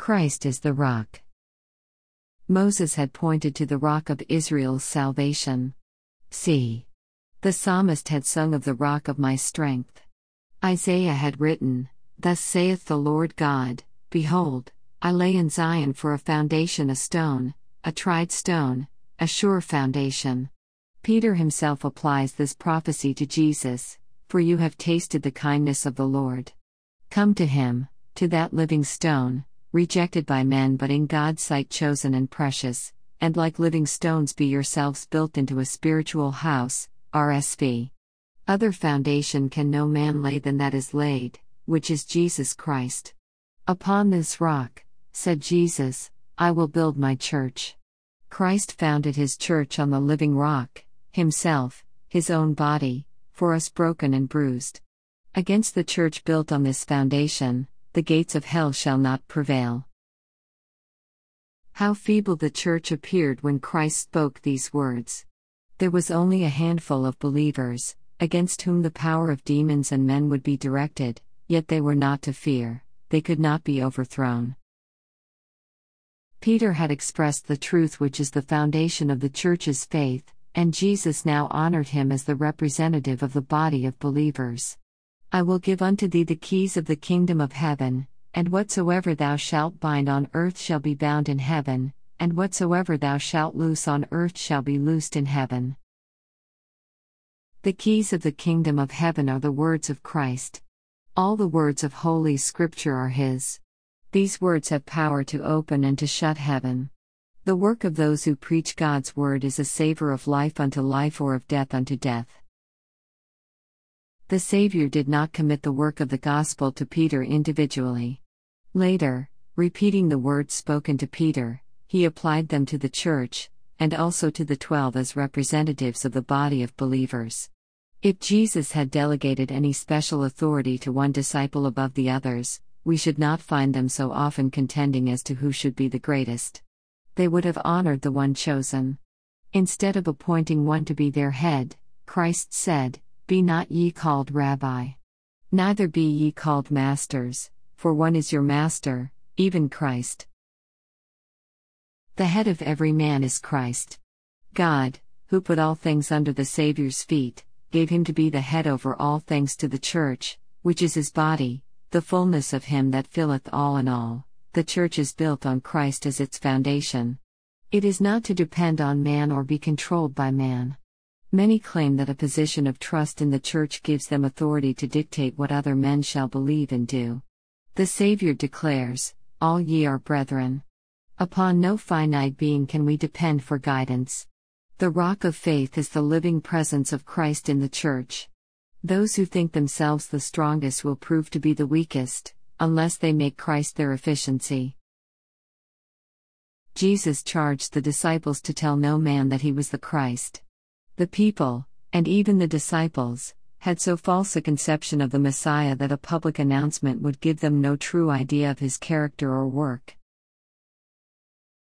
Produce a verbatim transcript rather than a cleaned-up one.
Christ is the rock. Moses had pointed to the rock of Israel's salvation. See. The psalmist had sung of the rock of my strength. Isaiah had written, Thus saith the Lord God, Behold, I lay in Zion for a foundation a stone, a tried stone, a sure foundation. Peter himself applies this prophecy to Jesus, For you have tasted the kindness of the Lord. Come to him, to that living stone, rejected by men but in God's sight chosen and precious, and like living stones be yourselves built into a spiritual house, R S V. Other foundation can no man lay than that is laid, which is Jesus Christ. Upon this rock, said Jesus, I will build my church. Christ founded his church on the living rock, himself, his own body, for us broken and bruised. Against the church built on this foundation, the gates of hell shall not prevail. How feeble the church appeared when Christ spoke these words. There was only a handful of believers, against whom the power of demons and men would be directed, yet they were not to fear, they could not be overthrown. Peter had expressed the truth which is the foundation of the church's faith, and Jesus now honored him as the representative of the body of believers. I will give unto thee the keys of the kingdom of heaven, and whatsoever thou shalt bind on earth shall be bound in heaven, and whatsoever thou shalt loose on earth shall be loosed in heaven. The keys of the kingdom of heaven are the words of Christ. All the words of Holy Scripture are his. These words have power to open and to shut heaven. The work of those who preach God's word is a savor of life unto life or of death unto death. The Savior did not commit the work of the gospel to Peter individually. Later, repeating the words spoken to Peter, he applied them to the church, and also to the twelve as representatives of the body of believers. If Jesus had delegated any special authority to one disciple above the others, we should not find them so often contending as to who should be the greatest. They would have honored the one chosen. Instead of appointing one to be their head, Christ said, Be not ye called Rabbi. Neither be ye called masters, for one is your master, even Christ. The head of every man is Christ. God, who put all things under the Saviour's feet, gave him to be the head over all things to the church, which is his body, the fullness of him that filleth all in all. The church is built on Christ as its foundation. It is not to depend on man or be controlled by man. Many claim that a position of trust in the church gives them authority to dictate what other men shall believe and do. The Savior declares, All ye are brethren. Upon no finite being can we depend for guidance. The rock of faith is the living presence of Christ in the church. Those who think themselves the strongest will prove to be the weakest, unless they make Christ their efficiency. Jesus charged the disciples to tell no man that he was the Christ. The people, and even the disciples, had so false a conception of the Messiah that a public announcement would give them no true idea of his character or work.